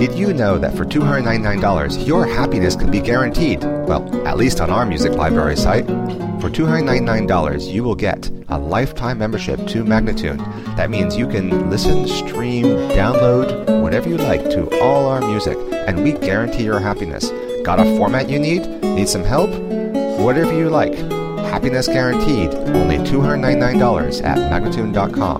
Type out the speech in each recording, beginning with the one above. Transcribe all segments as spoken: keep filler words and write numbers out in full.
Did you know that for two hundred ninety-nine dollars, your happiness can be guaranteed? Well, at least on our music library site. For two hundred ninety-nine dollars, you will get a lifetime membership to Magnatune. That means you can listen, stream, download, whatever you like to all our music, and we guarantee your happiness. Got a format you need? Need some help? Whatever you like. Happiness guaranteed. Only two hundred ninety-nine dollars at Magnatune dot com.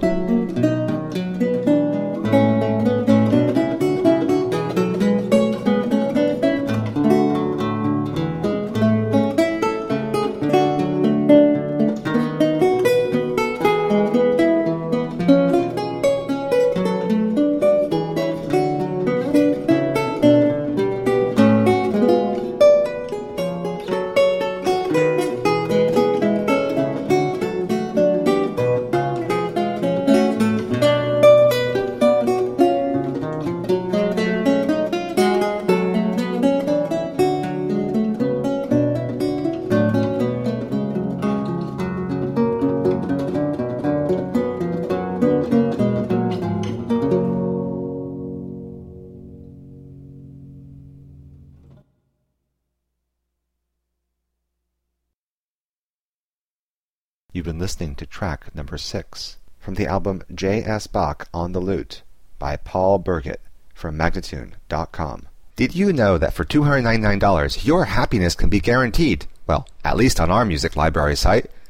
You've been listening to track number six from the album J S. Bach on the Lute by Paul Birgit from Magnatune dot com. Did you know that for two hundred ninety-nine dollars, your happiness can be guaranteed? Well, at least on our music library site.